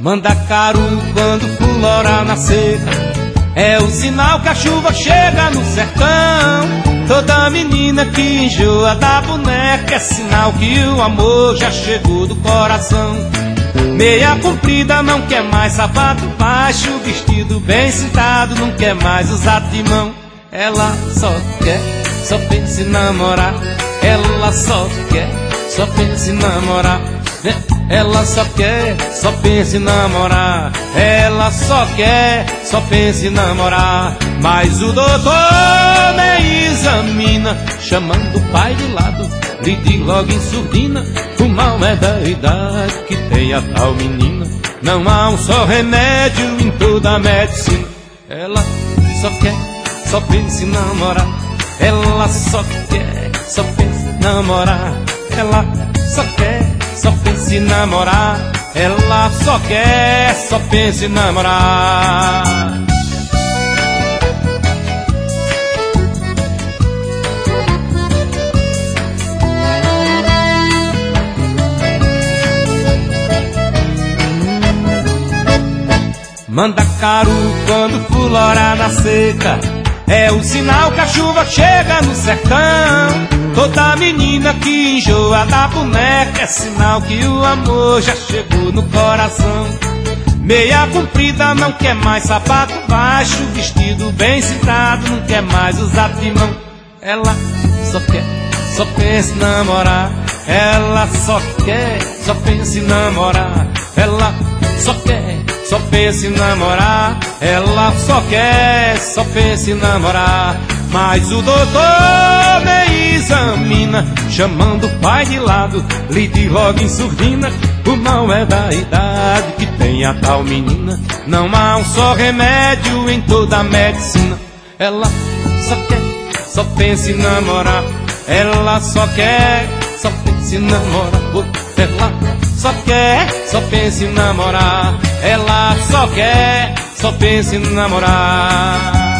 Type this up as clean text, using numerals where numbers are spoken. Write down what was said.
Mandacaru quando florar na seca é o sinal que a chuva chega no sertão. Toda menina que enjoa da boneca é sinal que o amor já chegou do coração. Meia comprida não quer mais sapato baixo, vestido bem sentado não quer mais usar timão. Ela só quer, só pensa em namorar. Ela só quer, só pensa em namorar. Ela só quer, só pensa em namorar. Ela só quer, só pensa em namorar. Mas o doutor nem examina, chamando o pai de lado, lhe diz logo em surdina: o mal é da idade que tem a tal menina. Não há um só remédio em toda a medicina. Ela só quer, só pensa em namorar. Ela só quer, só pensa em namorar. Ela só quer, só pensa em namorar. Ela só quer, só pensa em namorar. Mandacaru quando florar na seca é o sinal que a chuva chega no sertão. Toda menina que enjoa da boneca é sinal que o amor já chegou no coração. Meia comprida não quer mais sapato baixo, vestido bem sentado não quer mais usar timão. Ela só quer, só pensa em namorar. Ela só quer, só pensa em namorar. Ela só quer, só pensa em namorar. Ela só quer, só pensa em namorar. Mas o doutor nem examina, chamando o pai de lado, lhe diz logo em surdina: o mal é da idade que tem a tal menina. Não há um só remédio em toda a medicina. Ela só quer, só pensa em namorar. Ela só quer, só pensa em namorar. Ela só quer, só pensa em namorar. Ela só quer, só pensa em namorar.